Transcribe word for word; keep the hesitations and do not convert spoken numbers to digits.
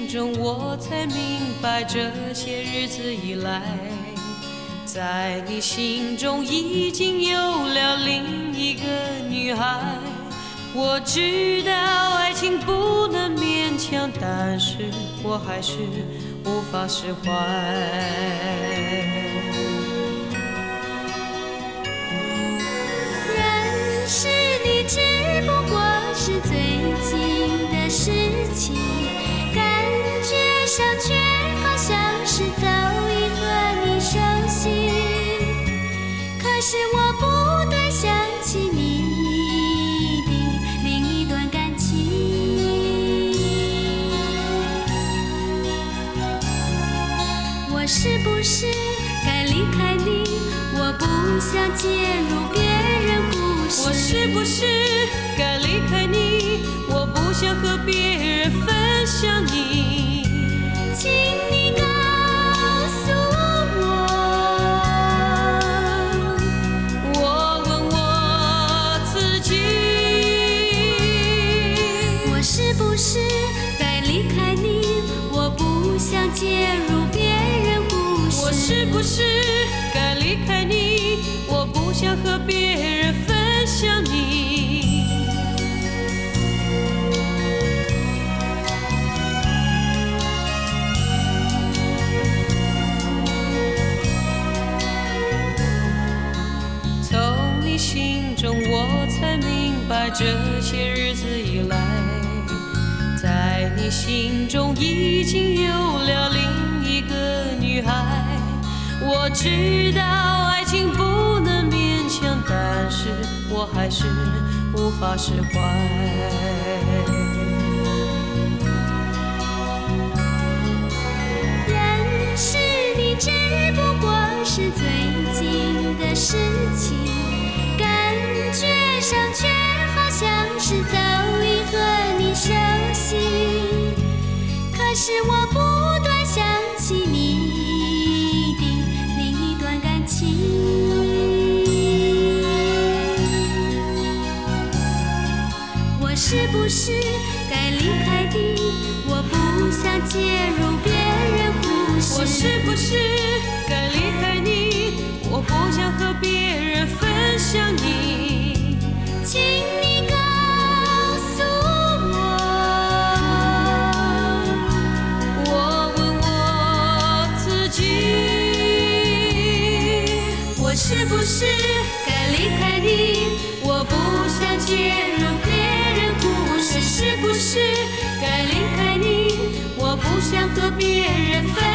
中，我才明白这些日子以来，在你心中已经有了另一个女孩。我知道爱情不能勉强，但是我还是无法释怀。 认识你只不过是最近的事情，感觉上却好像是早已和你熟悉。可是我不断想起你的另一段感情，我是不是该离开你？我不想介入别人故事。 我是不是该离开你？我不想和别人分享你。 请你告诉我， 我问我自己， 我是不是该离开你？我不想介入别人故事。 我是不是该离开你？我不想和别人分享你。从你心中，我才明白这些日子以来，在你心中已经有了另一个女孩。我知道爱情不能勉强，但是我还是无法释怀。 认识你只不过是最近的事情，感觉上却好像是早已和你熟悉。可是我不断想起你的另一段感情，我是不是该离开你？我不想介入别人故事。 我是不是该离开你？我不想和别人分享你。 请你告诉我， 我问我自己， 我是不是该离开你？我不想介入别人故事。 是不是该离开你？我不想和别人分